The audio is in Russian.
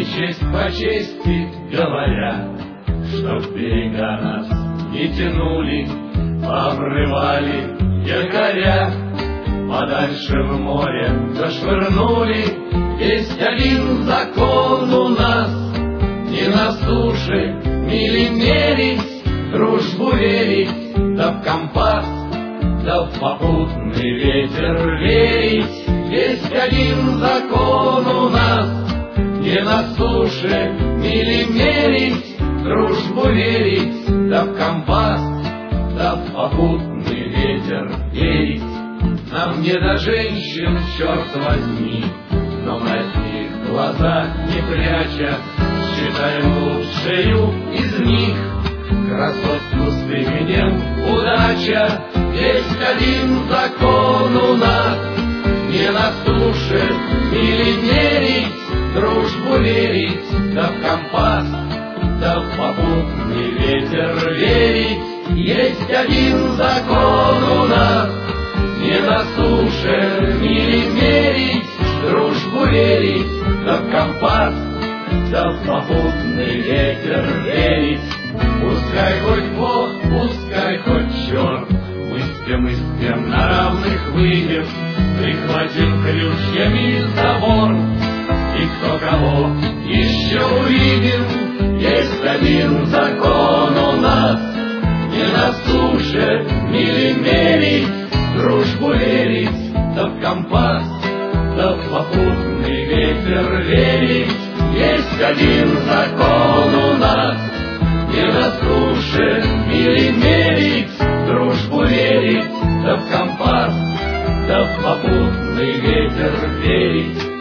честь по чести говоря, чтоб берега нас не тянули, обрывали якоря, подальше в море зашвырнули. Есть один закон у нас: не на суше мили мерить, дружбу верить, да в компас, да в попутный ветер верить. Есть один закон у нас: не на суше мили мерить, дружбу верить, да в компас, да в попутный ветер верить. Нам не до женщин, черт возьми, но мы от них глаза не пряча считаем лучшею из них красотку с именем удача. Есть один закон у нас: не на суше мили мерить, дружбу верить, да в компас, да в попутный ветер верить. Есть один закон у нас: не на суше мили мерить, дружбу верить, да в компас, да в попутный ветер верить. Пускай хоть Бог, пускай хоть черт, мы с тем на равных выйдем, прихватим крючьями забор, и кто кого еще увидим. Есть один закон у нас: не на суше мили мерить, дружбу верить, да в компас, да в попутный ветер верить. Есть один закон у нас: не на суше мили мерить, дружбу верить, да в компас, да в попутный ветер верить.